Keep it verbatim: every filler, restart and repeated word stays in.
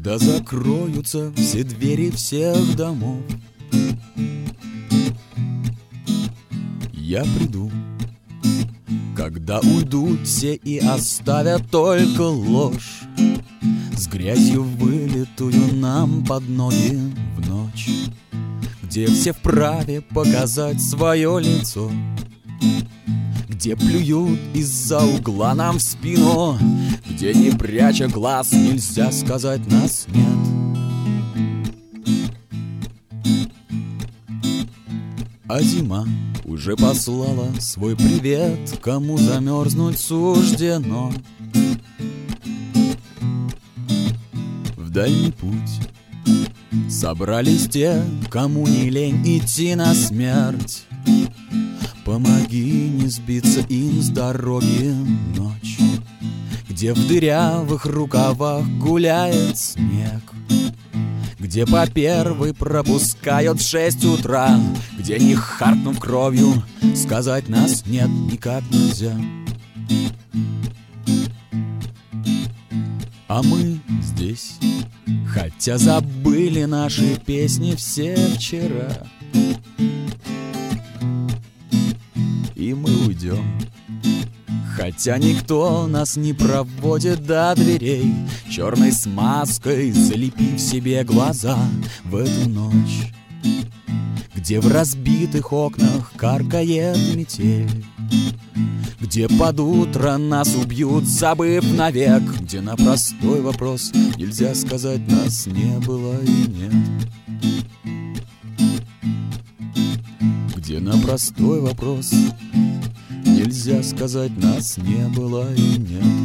Когда закроются все двери всех домов, я приду. Когда уйдут все и оставят только ложь, с грязью вылитую нам под ноги в ночь, где все вправе показать свое лицо, где плюют из-за угла нам в спину, где, не пряча глаз, нельзя сказать нас нет. А зима уже послала свой привет, кому замерзнуть суждено в дальний путь. Собрались те, кому не лень идти на смерть. Помоги не сбиться им с дороги ночь, где в дырявых рукавах гуляет снег, где по первой пропускают в шесть утра, где, не харкнув кровью, сказать нас нет никак нельзя. А мы здесь, хотя забыли наши песни все вчера, и мы уйдем, хотя никто нас не проводит до дверей, черной смазкой залепив себе глаза в эту ночь, где в разбитых окнах каркает метель, где под утро нас убьют, забыв навек, где на простой вопрос нельзя сказать нас не было и нет, где на простой вопрос нельзя сказать нас не было и нет.